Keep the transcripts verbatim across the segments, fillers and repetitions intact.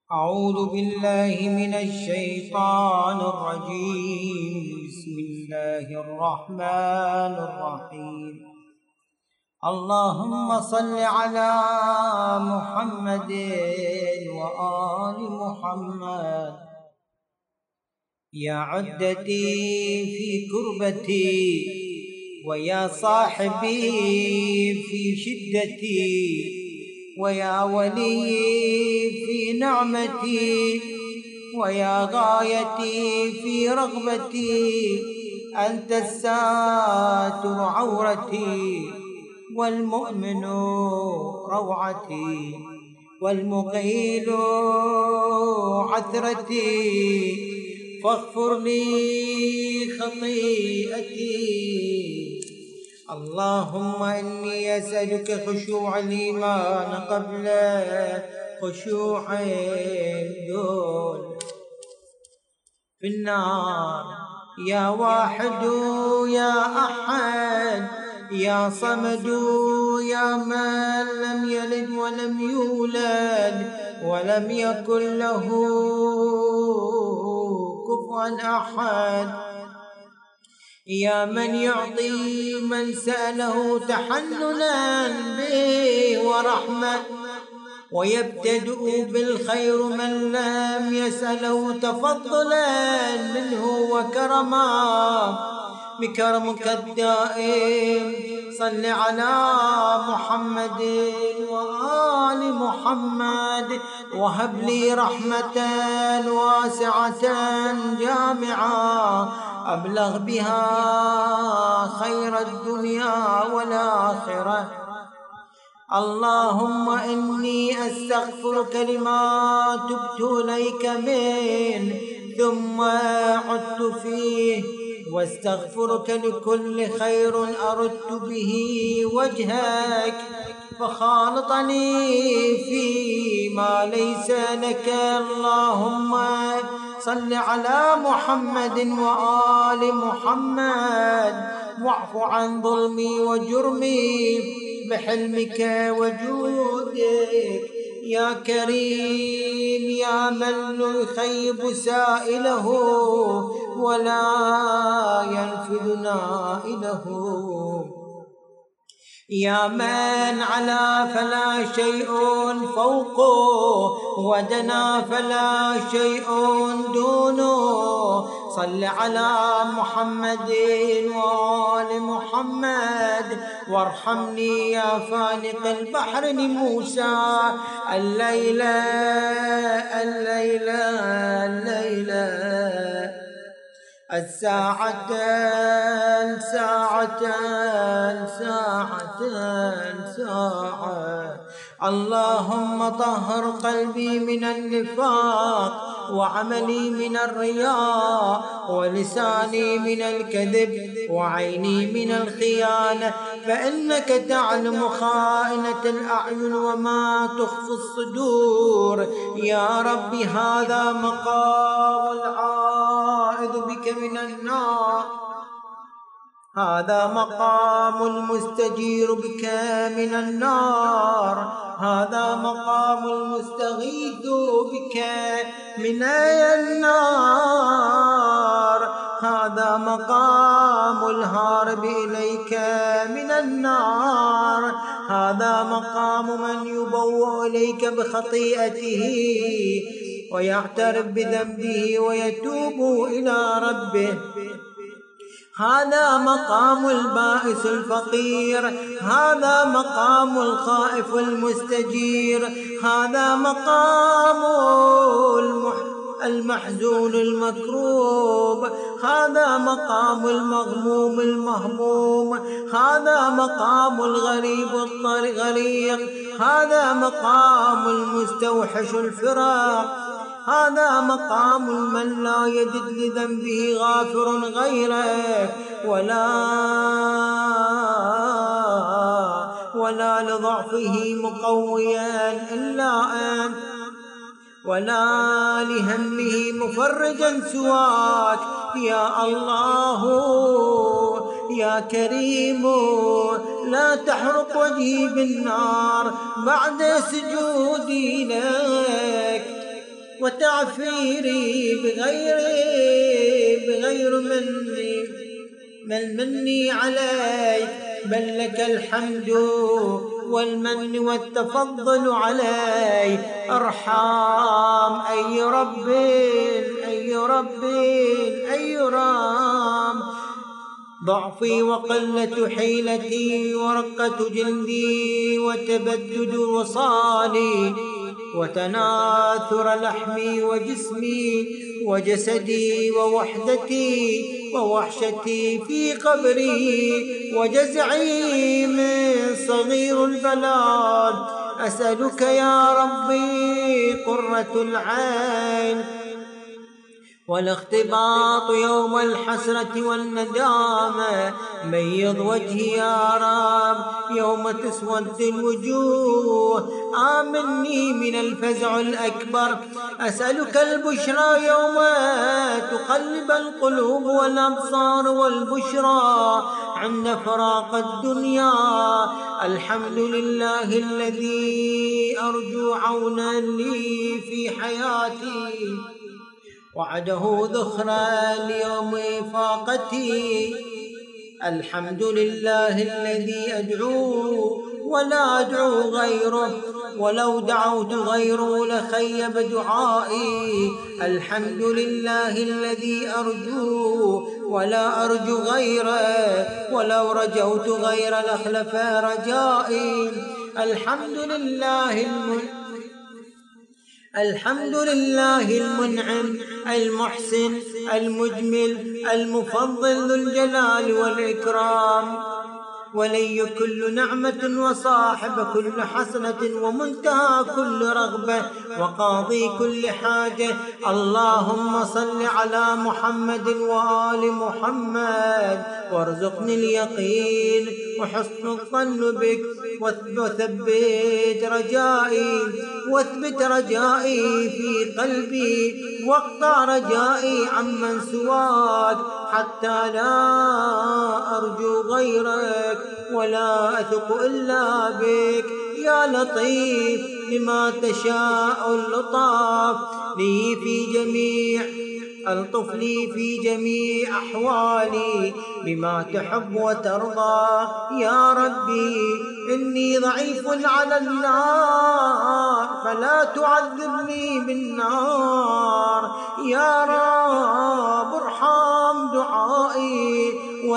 أعوذ بالله من الشيطان الرجيم. بسم الله الرحمن الرحيم. اللهم صل على محمد وآل محمد. يا عدتي في كربتي ويا صاحبي في شدتي ويا ولي في نعمتي ويا غايتي في رغبتي. أنت الساتر عورتي والمؤمن روعتي والمقيل عثرتي، فاغفر لي خطيئتي. اللهم إني أسألك خشوع الإيمان قبل خشوع الذل في النار. يا واحد يا أحد يا صمد يا من لم يلد ولم يولد ولم يكن له كفوا أحد. يا من يعطي من سأله تحننا به ورحمة، ويبتدئ بالخير من لم يسأله تفضلا منه وكرما. بكرمك الدائم صل على محمد وآل محمد، وهب لي رحمة واسعة جامعة أبلغ بها خير الدنيا والآخرة. اللهم إني أستغفرك لما تبت إليك منه ثم عدت فيه، واستغفرك لكل خير أردت به وجهك فخالطني فيما ليس لك. اللهم صل على محمد وآل محمد، واعف عن ظلمي وجرمي بحلمك وجودك. يا كريم يا من يخيب سائله ولا ينفذ نائله. يا من علا فلا شيء فوقه ودنا فلا شيء دونه. صل على محمد وآل محمد، وارحمني يا فالق البحر لموسى. الليلة الليلة الليلة الساعة الساعة الساعة الساعة. اللهم طهر قلبي من النفاق، وعملي من الرياء، ولساني من الكذب، وعيني من الخيانة، فإنك تعلم خائنة الأعين وما تخفي الصدور. يا رب هذا مقام العائذ بك من النار، هذا مقام المستجير بك من النار، هذا مقام المستغيث بك من النار، هذا مقام الهارب إليك من النار، هذا مقام من يبوأ إليك بخطيئته ويعترف بذنبه ويتوب إلى ربه. هذا مقام البائس الفقير، هذا مقام الخائف المستجير، هذا مقام المحزون المكروب، هذا مقام المغموم المهموم، هذا مقام الغريب الغريق، هذا مقام المستوحش الفراق، هذا مقام من لا يجد لذنبه غافر غيرك، ولا ولا لضعفه مقويا إلا أنت، ولا لهمه مفرجا سواك. يا الله يا كريم لا تحرق وجهي بالنار بعد سجودي لك. وتعفيري بغير بغير مني بل مني عليك، بل لك الحمد والمن والتفضل علي. ارحم أي رب أي رب أي رب، ضعفي وقلة حيلتي ورقة جلدي وتبدد وصالي وتناثر لحمي وجسمي وجسدي ووحدتي ووحشتي في قبري وجزعي من صغير البلاد. أسألك يا ربي قرة العين والاختباط يوم الحسرة والندامة. بيض وجهي يا رب يوم تسود الوجوه، آمني من الفزع الأكبر. أسألك البشرى يوم تقلب القلوب والأبصار، والبشرى عند فراق الدنيا. الحمد لله الذي أرجو عونا لي في حياتي، وعده ذخرا ليوم إفاقتي. الحمد لله الذي أدعو ولا أدعو غيره، ولو دعوت غيره لخيب دعائي. الحمد لله الذي أرجو ولا أرجو غيره، ولو رجوت غير لخلف رجائي. الحمد لله الملك الحمد لله المنعم المحسن المجمل المفضل ذو الجلال والإكرام، ولي كل نعمة وصاحب كل حسنة ومنتهى كل رغبة وقاضي كل حاجة. اللهم صل على محمد وآل محمد، وارزقني اليقين وحسن الظن بك، وثبت رجائي واثبت رجائي في قلبي، واقطع رجائي عمن سواك، حتى لا أرجو غيرك ولا أثق إلا بك. يا لطيف لما تشاء اللطف لي في جميع ألطف لي في جميع أحوالي بما تحب وترضى. يا ربي إني ضعيف على النار فلا تعذبني بالنار. يا رب ارحم دعائي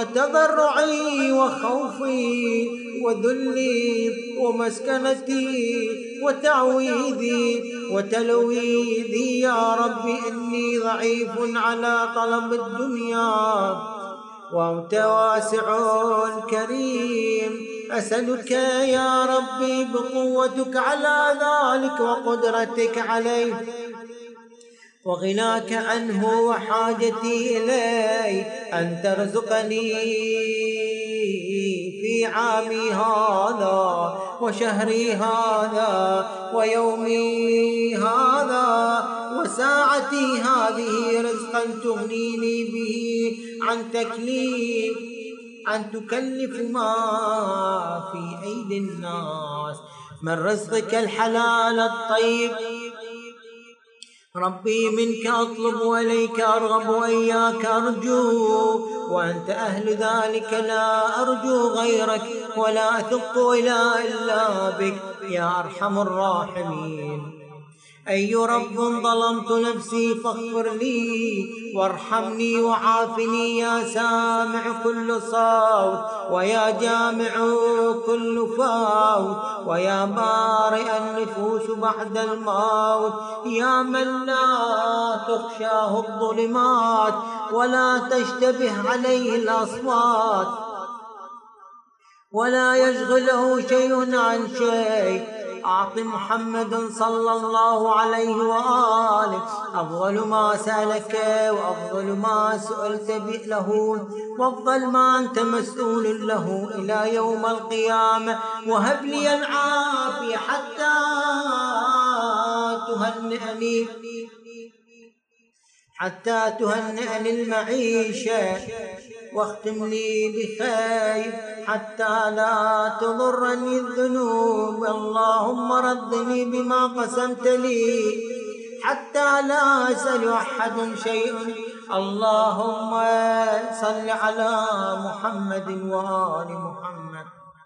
وتضرعي وخوفي وذلي ومسكنتي وتعويذي وتلويذي. يا رب إني ضعيف على طلب الدنيا وأنت واسع كريم. أسألك يا ربي بقوتك على ذلك وقدرتك عليه وغناك عنه وحاجتي إليه أن ترزقني في عامي هذا وشهري هذا ويومي هذا وساعتي هذه رزقا تغنيني به عن تكليف أن تكلف ما في أيدي الناس من رزقك الحلال الطيب. ربي منك أطلب وإليك أرغب وإياك أرجو، وأنت أهل ذلك لا أرجو غيرك ولا أثق إلا بك يا أرحم الراحمين. أي رب ظلمت نفسي فاغفر لي وارحمني وعافني. يا سامع كل صوت ويا جامع كل فوت ويا بارئ النفوس بعد الموت. يا من لا تخشاه الظلمات ولا تشتبه عليه الأصوات ولا يشغله شيء عن شيء. أعط محمد صلى الله عليه وآله أفضل ما سألك وأفضل ما سئلت له وأفضل ما أنت مسؤول له إلى يوم القيامة. وهب لي العافية حتى تهنئني حتى تهنئني المعيشة، واختم لي بخير حتى لا تضرني الذنوب. اللهم ردني بما قسمت لي حتى لا أسأل أحد شيء. اللهم صل على محمد وآل محمد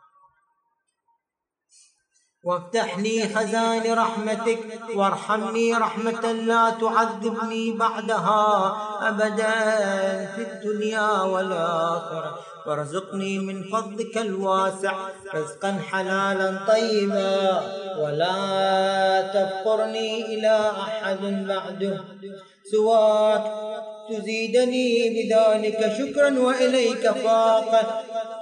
وافتح لي خزائن رحمتك وارحمني رحمة لا تعذبني بعدها أبدا في الدنيا والآخرة، وارزقني من فضلك الواسع رزقا حلالا طيبا، ولا تفقرني إلى أحد بعده سواك، تزيدني بذلك شكرا وإليك فاقة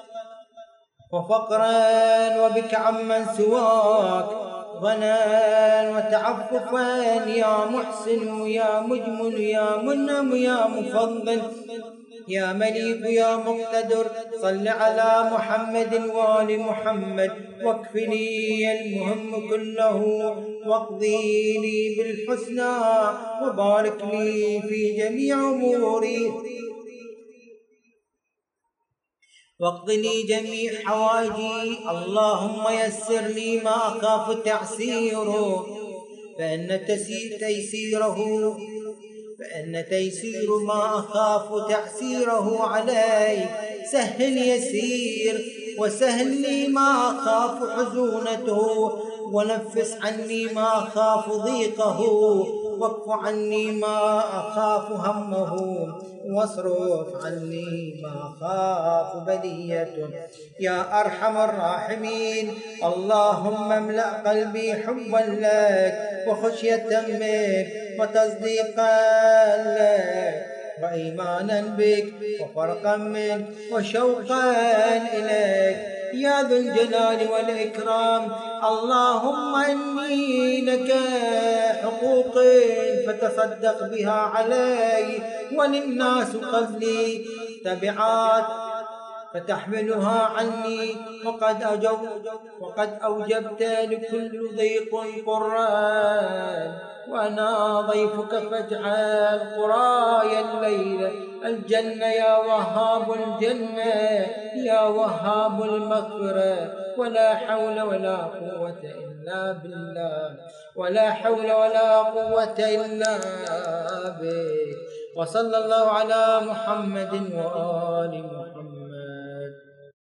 وفقرا، وبك عمن سواك غنى وتعففا، يا محسن يا مجمل يا منعم يا مفضل يا مليك يا مقتدر. صل على محمد وآل محمد واكفني المهم كله، واقضي لي بالحسنى وبارك لي في جميع أموري، واقض لي جميع حوائجي. اللهم يسر لي ما أخاف تعسيره، فإن تيسيره فإن تيسير ما أخاف تعسيره علي. سهل يسير وسهل لي ما أخاف حزونته، ونفس عني ما أخاف ضيقه، واكف عني ما أخاف همه، واصرف عني ما أخاف بليته يا أرحم الراحمين. اللهم املأ قلبي حبا لك وخشية منك وتصديقا لك وإيمانا بك وفرقا منك وشوقا إليك يا ذو الجلال والإكرام. اللهم إني لك حقوق فتصدق بها علي، وللناس قبلي تبعات فتحملها عني، وقد أوجبت وقد أوجبت لكل ضيق قران، وأنا ضيفك فاجعل قراي الليل الجنة يا وهاب الجنة يا وهاب المغفرة. ولا حول ولا قوة إلا بالله، ولا حول ولا قوة إلا بك. وصلى الله على محمد وآل محمد.